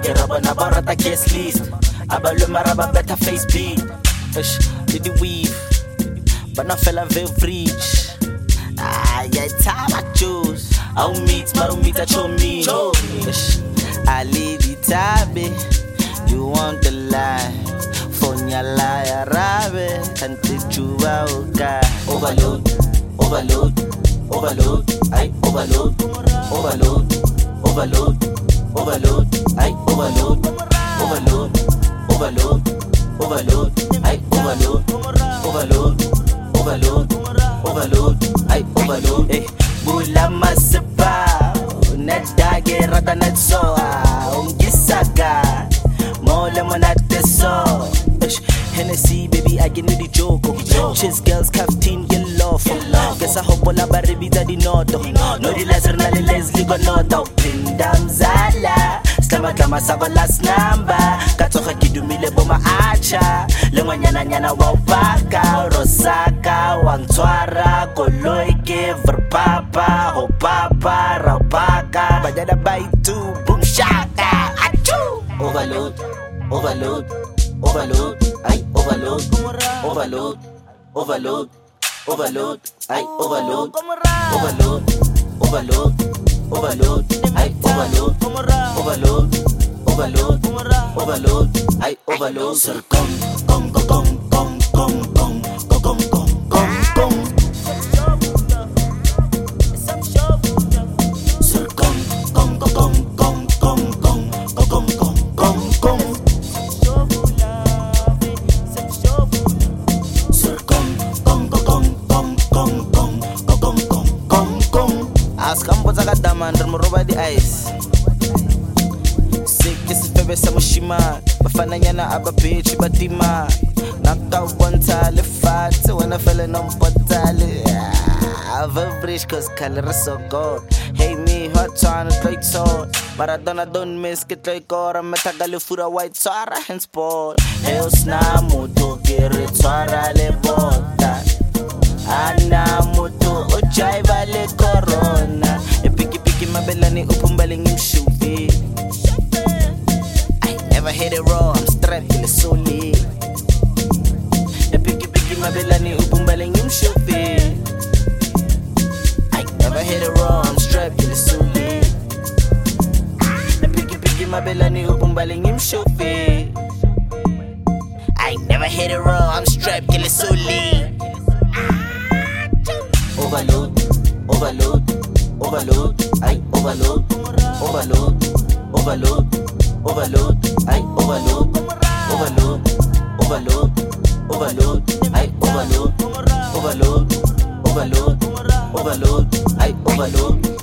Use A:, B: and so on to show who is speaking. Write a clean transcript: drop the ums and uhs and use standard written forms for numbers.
A: Ke ra bona ba rata guest list aba lo maraba better face beat did the weave but not fella beverage yeah taba juice au meet maru meet a chomi Ali di tabe you want the lie fonya la ya rabe kanti chuba oka overload overload overload ay overload overload overload overload ay overload overload overload overload ay overload overload overload overload ay overload bula maspa nadage rata natsoa ungisaga mole monateso Hennessy baby I get the joko Cheers girls captain yellow Guess I hope all about rebita di noto No di laser na le Leslie gonoto Pindam zala Slama klama sako last number Katoka kidumile boma acha Lengwa nyana nyana wapaka Rosaka wangtwara Koloike verpapa Hopapa raupaka Bajada baitu boom shaka Achu Overload Overload Overload, ay overload, overload, overload, overload, ay overload, overload, overload, overload, ay overload, overload, overload, overload, ay overload. Sir kong kong kong kong kong kong kong kong kong kong. Sir kong kong kong kong kong kong kong kong kong kong. Askamboza kadama ndrimoroba di ice Sick this is baby samushima bafana nyana aba bitch batima nakawonta le fat when fell no potale I've bridge cause color so good Hey me hot on like so Maradona don't miss get like ora metagali fura white tsara hensport Hell sna moto kere tsara le bota Ana moto ojaiva le corona Piki mabelani upumbali ngimshuvi I never hit it raw, I'm strapped in the soli Piki mabelani upumbali ngimshuvi I never hit it raw, I'm strapped in the soli Piki mabelani upumbali ngimshuvi I never hit it raw, I'm strapped in the soli Overload, overload, overload, ay overload, overload, overload, overload, ay overload, overload, overload, overload, ay overload, overload, overload, overload, ay overload.